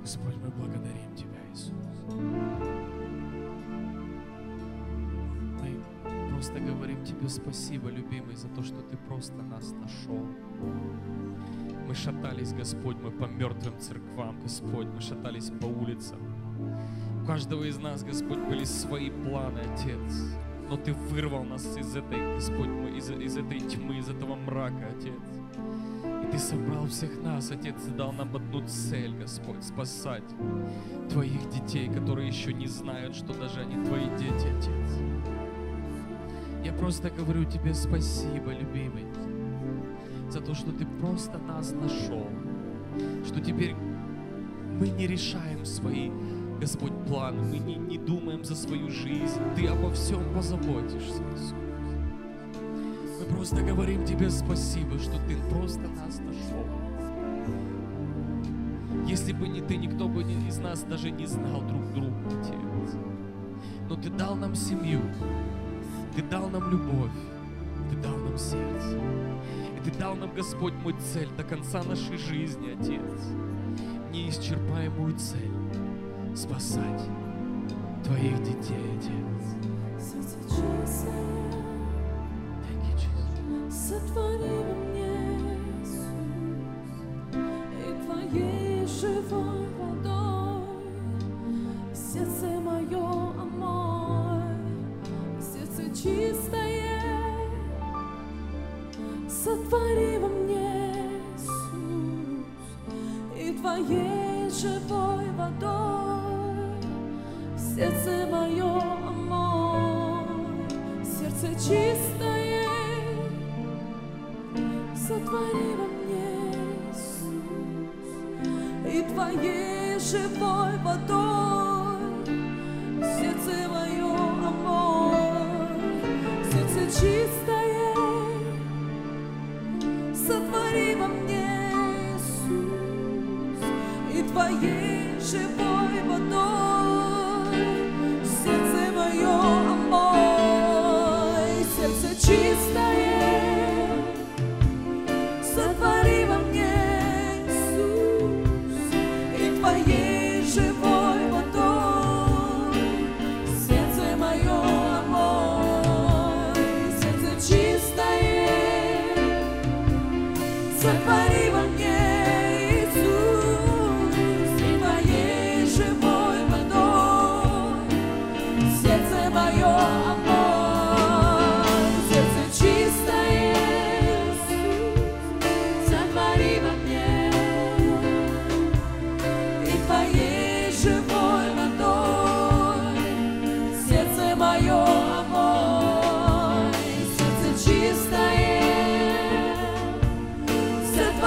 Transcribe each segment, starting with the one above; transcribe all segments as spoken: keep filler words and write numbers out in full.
Господь, мы благодарим Тебя, Иисус. Мы просто говорим Тебе спасибо, любимый, за то, что Ты просто нас нашел. Мы шатались, Господь, мы по мертвым церквам, Господь, мы шатались по улицам. У каждого из нас, Господь, были свои планы, Отец. Но Ты вырвал нас из этой, Господь, из, из этой тьмы, из этого мрака, Отец. И Ты собрал всех нас, Отец, и дал нам одну цель, Господь, спасать Твоих детей, которые еще не знают, что даже они Твои дети, Отец. Я просто говорю Тебе спасибо, любимый, за то, что Ты просто нас нашел, что теперь мы не решаем свои, Господь, планы, мы не, не думаем за свою жизнь, Ты обо всем позаботишься, Иисус. Мы просто говорим Тебе спасибо, что Ты просто нас нашел. Если бы не Ты, никто бы из нас даже не знал друг друга, Отец. Но Ты дал нам семью, Ты дал нам любовь, Ты дал нам сердце. И Ты дал нам, Господь, мой цель до конца нашей жизни, Отец. Неисчерпаемую цель — спасать Твоих детей, Отец. Thank you, Jesus. Сотвори во мне, Иисус, и Твоей живой водой сердце мое омой, сердце чистое. Сотвори во мне, Иисус, и Твоей живой водой сердце мое омой, сердце чистое. Сотвори во мне, Иисус, и Твоей живой водой сердце мое омой, сердце чистое. Сотвори во мне, Иисус, и Твоей живой водой сердце мое омой, сердце чистое. Сотвори во мне, Иисус, и Твоей живой водой сердце мое омой, сердце чистое. Сотвори во мне, Иисус, и Твоей живой водой сердце мое омой, сердце чистое. Сотвори во мне, и Твоей живой водой сердце мое омой, сердце чистое. Сотвори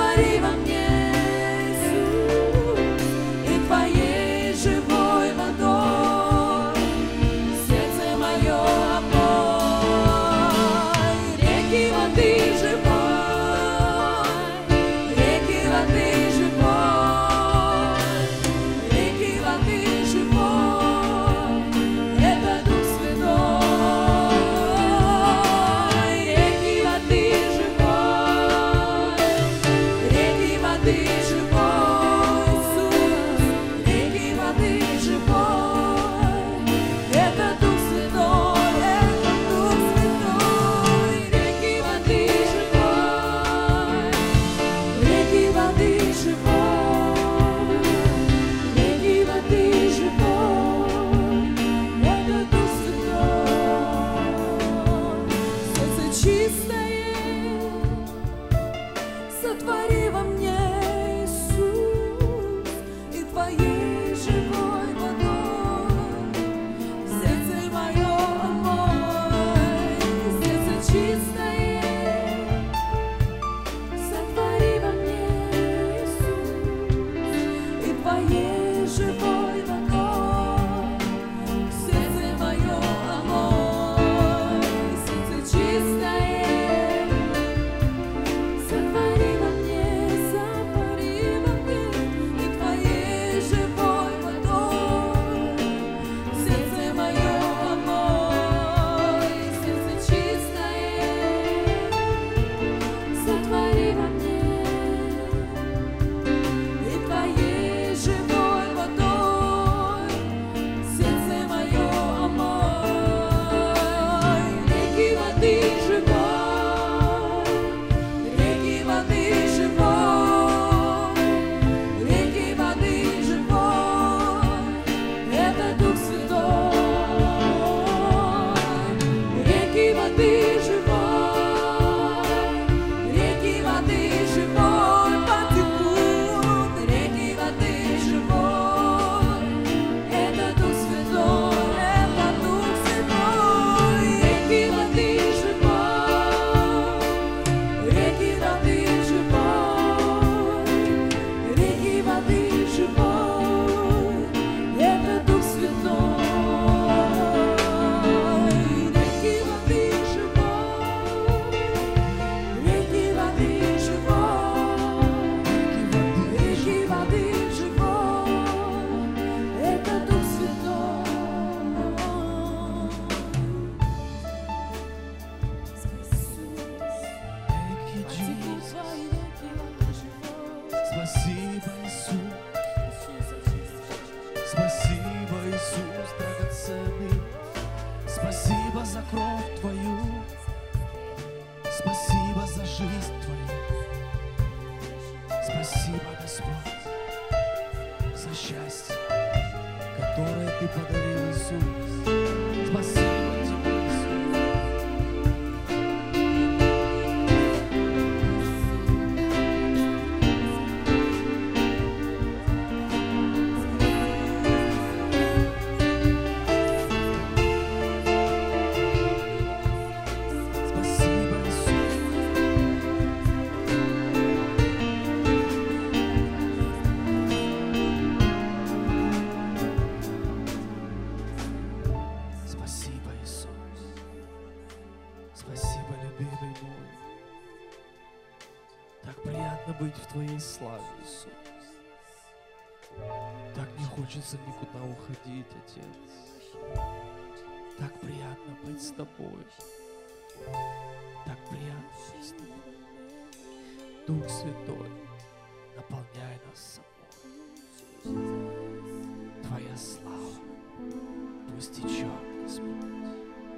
Твои веки живот. Спасибо, Иисус. Спасибо, Иисус, драгоценный. Спасибо за кровь Твою. Спасибо за жизнь Твою. Спасибо, Господь, за счастье, которое Ты подарил, Иисус. Спасибо Тебе, Иисус. Спасибо, Иисус. Спасибо, Иисус. Спасибо, любимый мой. Так приятно быть в Твоей славе, Иисус. Так не хочется никуда уходить, Отец. Так приятно быть с Тобой. Так приятно быть с Тобой. Дух Святой, наполняй нас собой. Твоя слава пусть течет, Господь.